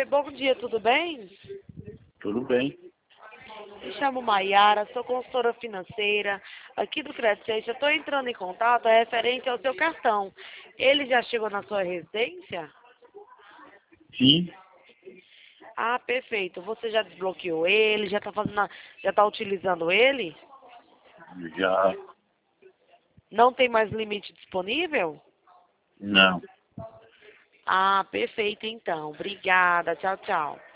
Oi, bom dia, tudo bem? Tudo bem. Me chamo Maiara, sou consultora financeira aqui do Crescente. Eu estou entrando em contato referente ao seu cartão. Ele já chegou na sua residência? Sim, Ah, perfeito. Você já desbloqueou ele? Já está utilizando ele? já Não tem mais limite disponível? não. Ah, perfeito então. Obrigada. Tchau, tchau.